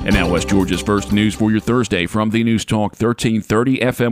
And now West Georgia's first news for your Thursday from the News Talk 1330 FM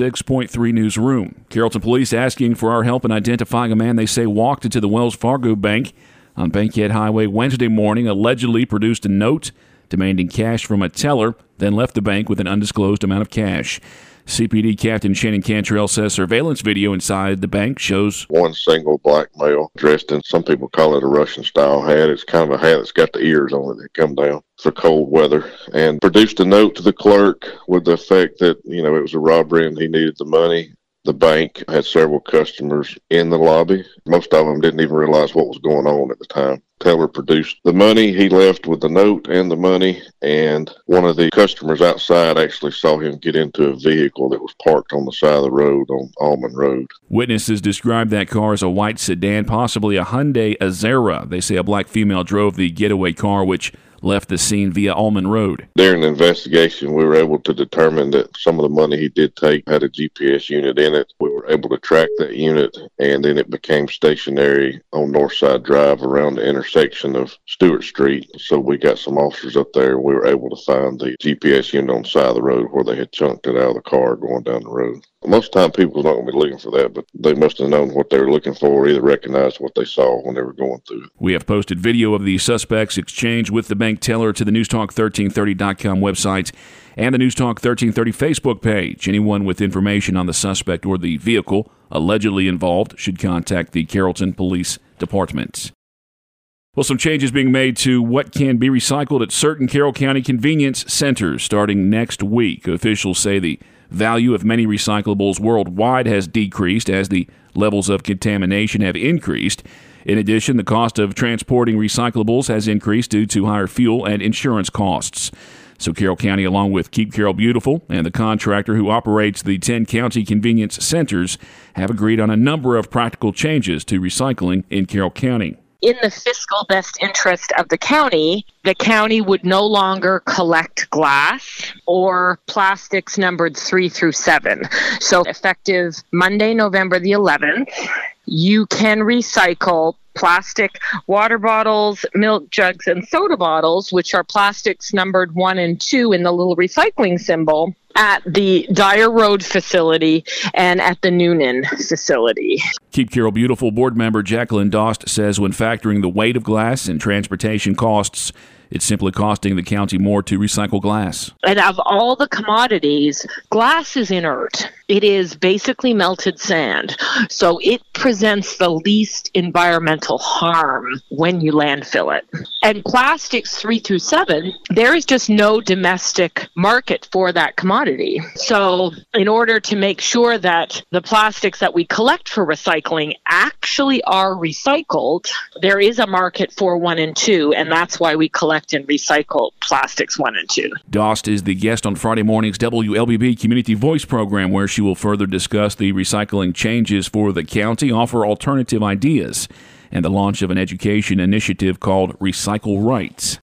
106.3 newsroom. Carrollton police asking for our help in identifying a man they say walked into the Wells Fargo Bank on Bankhead Highway Wednesday morning, allegedly produced a note demanding cash from a teller, then left the bank with an undisclosed amount of cash. CPD Captain Shannon Cantrell says surveillance video inside the bank shows one single black male dressed in, some people call it a Russian-style hat. It's kind of a hat that's got the ears on it that come down for cold weather, and produced a note to the clerk with the effect that, it was a robbery and he needed the money. The bank had several customers in the lobby. Most of them didn't even realize what was going on at the time. Teller produced the money. He left with the note and the money, and one of the customers outside actually saw him get into a vehicle that was parked on the side of the road on Almond Road. Witnesses described that car as a white sedan, possibly a Hyundai Azera. They say a black female drove the getaway car, which left the scene via Almond Road. During the investigation, we were able to determine that some of the money he did take had a GPS unit in it. We were able to track that unit, and then it became stationary on Northside Drive around the intersection of Stewart Street. So we got some officers up there, and we were able to find the GPS unit on the side of the road where they had chunked it out of the car going down the road. Most of the time, people are not going to be looking for that, but they must have known what they were looking for, or either recognized what they saw when they were going through it. We have posted video of the suspect's exchange with the bank teller to the newstalk1330.com website and the Newstalk 1330 Facebook page. Anyone with information on the suspect or the vehicle allegedly involved should contact the Carrollton Police Department. Well, some changes being made to what can be recycled at certain Carroll County convenience centers starting next week. Officials say the value of many recyclables worldwide has decreased as the levels of contamination have increased. In addition, the cost of transporting recyclables has increased due to higher fuel and insurance costs. So Carroll County, along with Keep Carroll Beautiful and the contractor who operates the 10 county convenience centers, have agreed on a number of practical changes to recycling in Carroll County. In the fiscal best interest of the county would no longer collect glass or plastics numbered 3 through 7. So effective Monday, November the 11th, you can recycle plastic water bottles, milk jugs, and soda bottles, which are plastics numbered 1 and 2 in the little recycling symbol, at the Dyer Road facility and at the Noonan facility. Keep Carroll Beautiful board member Jacqueline Dost says when factoring the weight of glass and transportation costs, it's simply costing the county more to recycle glass. And of all the commodities, glass is inert. It is basically melted sand. So it presents the least environmental harm when you landfill it. And plastics 3 through 7, there is just no domestic market for that commodity. So in order to make sure that the plastics that we collect for recycling actually are recycled, there is a market for 1 and 2, and that's why we collect and recycle plastics 1 and 2. Dost is the guest on Friday morning's WLBB Community Voice program, where she will further discuss the recycling changes for the county, offer alternative ideas, and the launch of an education initiative called Recycle Rights.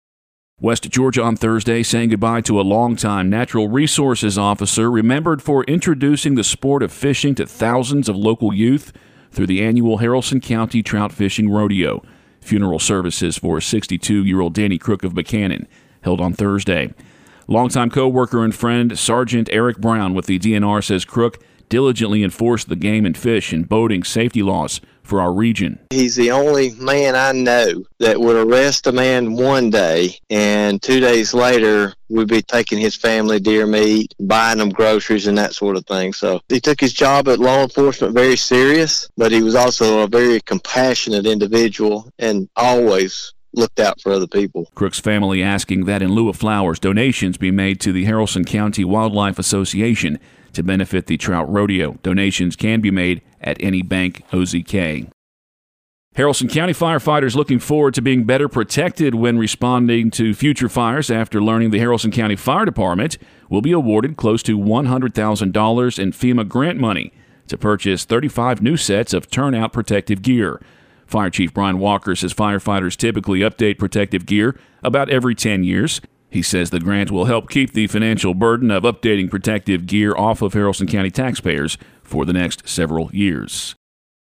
West Georgia on Thursday saying goodbye to a longtime natural resources officer remembered for introducing the sport of fishing to thousands of local youth through the annual Haralson County Trout Fishing Rodeo. Funeral services for 62-year-old Danny Crook of Buchanan held on Thursday. Longtime co-worker and friend Sergeant Eric Brown with the DNR says Crook diligently enforced the game and fish and boating safety laws for our region. He's the only man I know that would arrest a man one day and 2 days later would be taking his family deer meat, buying them groceries and that sort of thing. So he took his job at law enforcement very serious, but he was also a very compassionate individual and always looked out for other people. Crook's family asking that in lieu of flowers, donations be made to the Haralson County Wildlife Association to benefit the trout rodeo. Donations can be made at any bank OZK. Haralson County firefighters looking forward to being better protected when responding to future fires after learning the Haralson County Fire Department will be awarded close to $100,000 in FEMA grant money to purchase 35 new sets of turnout protective gear. Fire Chief Brian Walker says firefighters typically update protective gear about every 10 years. He says the grant will help keep the financial burden of updating protective gear off of Haralson County taxpayers for the next several years.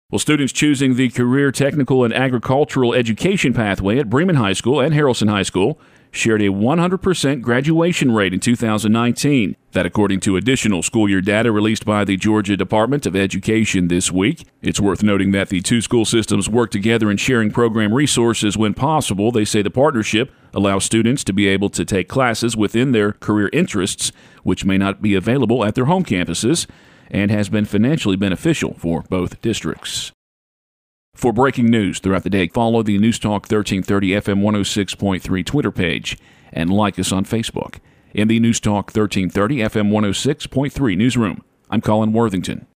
Well, students choosing the career, technical, and agricultural education pathway at Bremen High School and Harrelson High School shared a 100% graduation rate in 2019. That according to additional school year data released by the Georgia Department of Education this week. It's worth noting that the two school systems work together in sharing program resources when possible. They say the partnership allows students to be able to take classes within their career interests, which may not be available at their home campuses, and has been financially beneficial for both districts. For breaking news throughout the day, follow the News Talk 1330 FM 106.3 Twitter page and like us on Facebook. In the News Talk 1330 FM 106.3 newsroom, I'm Colin Worthington.